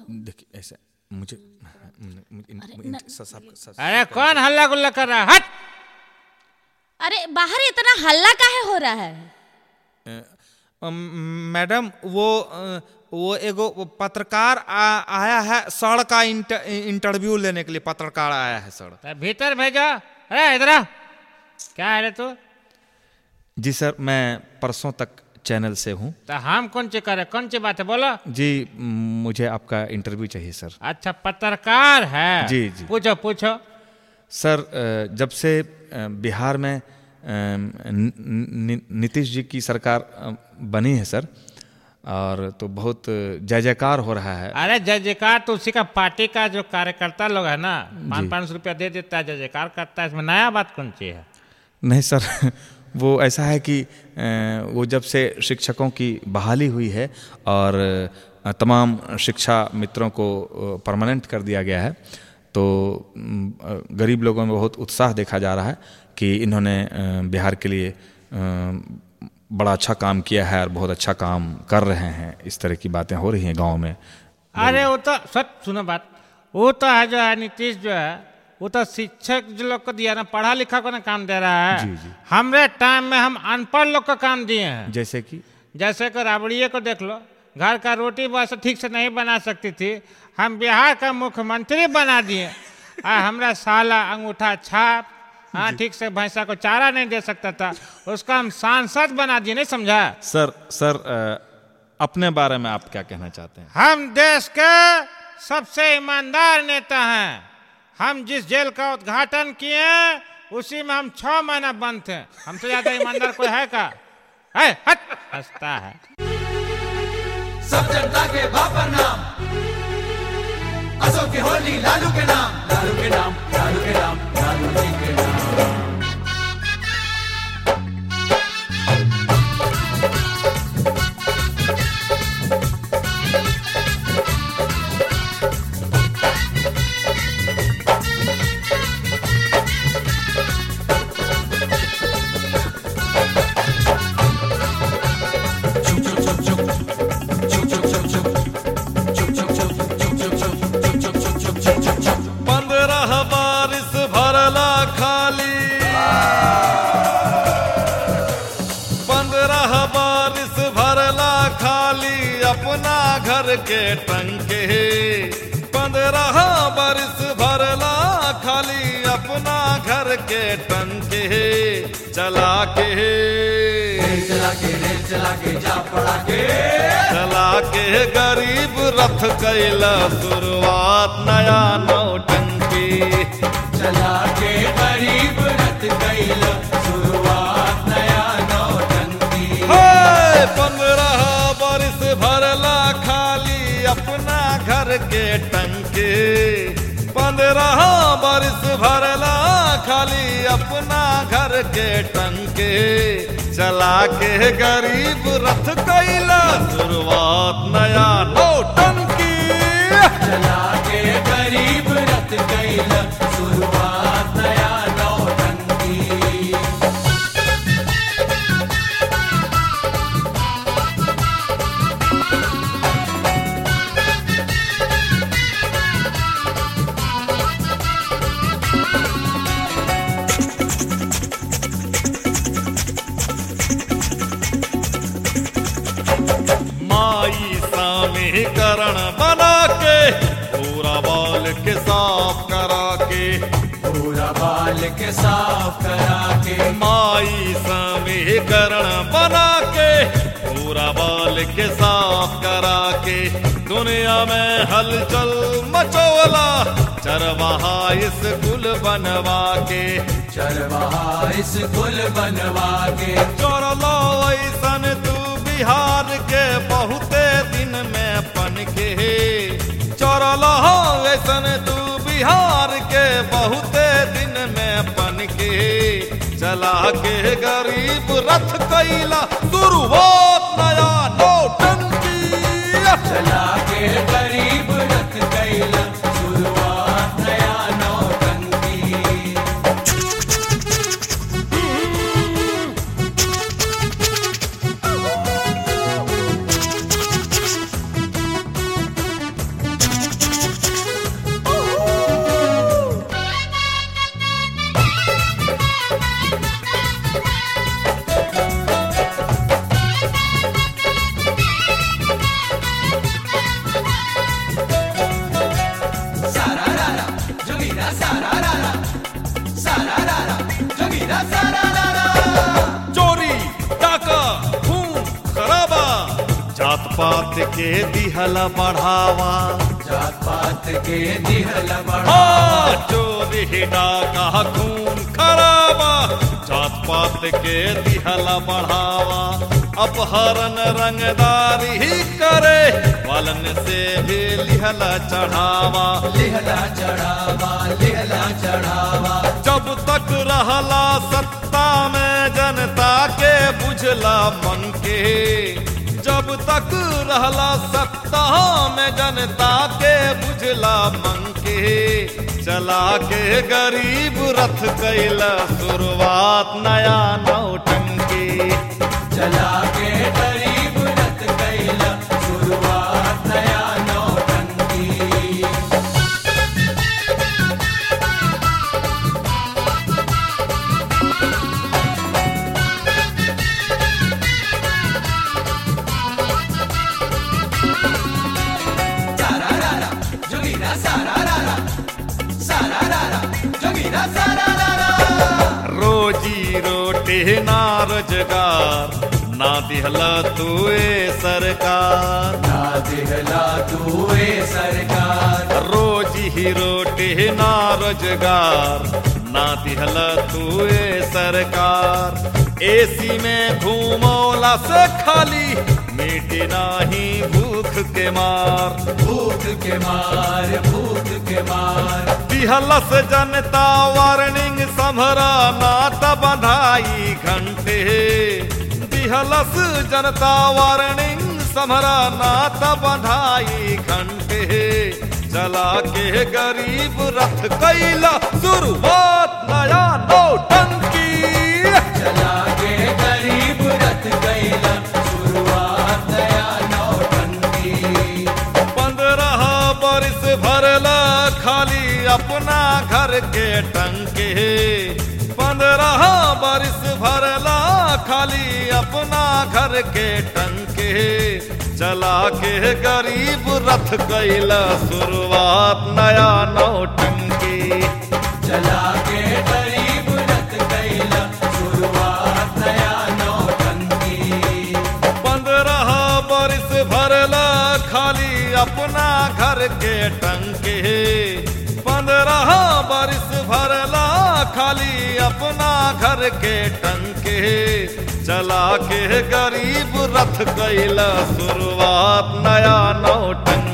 देखिए ऐसा मुझे अरे कौन हल्ला गुल्ला कर रहा है? हट! अरे बाहर इतना हल्ला काहे हो रहा है? मैडम वो एगो पत्रकार आया है सड़ का इंटरव्यू लेने के लिए। पत्रकार आया है सड़। तो भीतर भेजो। अरे इधर आ। क्या है रे तू? जी सर, मैं परसों तक चैनल से हूँ। तो हम कौन सी करे? कौन सी बात है बोलो? जी मुझे आपका इंटरव्यू चाहिए सर। अच्छा पत्रकार है? जी जी पूछो पूछो। सर जब से बिहार में नीतीश जी की सरकार बनी है सर, और तो बहुत जय जयकार हो रहा है। अरे जय जयकार तो उसी का पार्टी का जो कार्यकर्ता लोग है ना, 500 रुपया दे देता है, जय जयकार करता है। इसमें नया बात कौन सी है? नहीं सर वो ऐसा है कि वो जब से शिक्षकों की बहाली हुई है और तमाम शिक्षा मित्रों को परमानेंट कर दिया गया है, तो गरीब लोगों में बहुत उत्साह देखा जा रहा है कि इन्होंने बिहार के लिए बड़ा अच्छा काम किया है और बहुत अच्छा काम कर रहे हैं। इस तरह की बातें हो रही हैं गांव में। अरे वो तो सच सुनो बात, वो तो है जो है नीतीश जो है वो तो शिक्षक जो लोग को दिया ना, पढ़ा लिखा को ना काम दे रहा है। जी जी। हमरे टाइम में हम अनपढ़ लोग को काम दिए हैं। जैसे कि राबड़िए को देख लो, घर का रोटी बस ठीक से नहीं बना सकती थी, हम बिहार का मुख्यमंत्री बना दिए। हमरा साला अंगूठा छाप, हाँ ठीक से भैंसा को चारा नहीं दे सकता था, उसका हम सांसद बना दिए। नहीं समझा? सर अपने बारे में आप क्या कहना चाहते हैं? हम देश के सबसे ईमानदार नेता हैं। हम जिस जेल का उद्घाटन किए उसी में हम 6 महीना बंद थे। हमसे ज्यादा ईमानदार कोई है का? है? हट! हंसता है। सब जनता के बापर नाम, अशोक की होली लालू के नाम, लालू के नाम, लालू के नाम, लालू जी के नाम। के टंके 15 बरस भरला खाली अपना घर के टंके चला के जा पड़ा के चला के गरीब रथ कैला शुरुआत नया नौटंकी। चला के गरीब रथ कैला शुरुआत नया नौटंकी। 15 बरस भरला खाली अपना घर के टंके, 15 बरस भरला खाली अपना घर के टंके चला के गरीब रथ कैला शुरुआत नया नौटंकी। चला के गरीब रथ कैला शुरुआत नया नौटंकी। समीकरण बना के पूरा बाल के साफ करा के, पूरा बाल के साफ करा के माई समीकरण बना के पूरा बाल के साफ करा के दुनिया में हलचल मचोला चरवाहा स्कूल बनवा के, चरवाहा स्कूल बनवा के। चोरलो ऐसन तू बिहार के बहुते दिन में पन के, चोरलो ऐसन तू बिहार के बहुते दिन में पन के चला के गरीब रथ कैला शुरुआत नया नौटंकी। चला के गरीब रथ कैला शुरुआत नया नौटंकी। के दिहला बढ़ावा, जात पात के दिहल बढ़ावा, चोरी डाका खून खराबा, जात पात के दिहला बढ़ावा, अपहरण रंगदारी करे वालन से भी लिहला चढ़ावा, लिहला चढ़ावा, लिहला चढ़ावा। जब तक रहला सत्ता में जनता के बुझला मन के, जब तक रहला सत्ता में जनता के बुझला मन के, चला के गरीब रथ कैला शुरुआत नया नौटंकी, चला के गरीब रथ कैला शुरुआत नया नौटंकी। सारारारा जोगीरा सारारारा, सारारारा जोगीरा सारारारा। रोजी रोटी ना रोजगार ना दिहला तुए सरकार, ना दिहला तुए सरकार, रोजी ही रोटी ना रोजगार ना दिहला तुए सरकार, एसी में घूमौला से खाली मिटी नाही भूख के मार, भूख के मार, भूख के मार। दिहलस जनता वार्निंग संभरा नात बधाई घंटे, दिहलस जनता वार्निंग संभरा नात बधाई घंटे, चला के गरीब रथ कैला शुरुआत नया नौटंकी, चला के गरीब रथ कैला शुरुआत नया नौटंकी। 15 बरिस भरला खाली अपना घर के टंके, 15 बरिस भरला खाली अपना घर के टंके, चला के गरीब रथ कैला शुरुआत नया नौटंकी, चला के गरीब रथ कैला शुरुआत नया नौटंकी। 15 बरिस भरला खाली अपना घर के टंके, 15 बरिस भरला खाली अपना घर के टंके, चला के गरीब रथ कैला शुरुआत नया नौटंकी।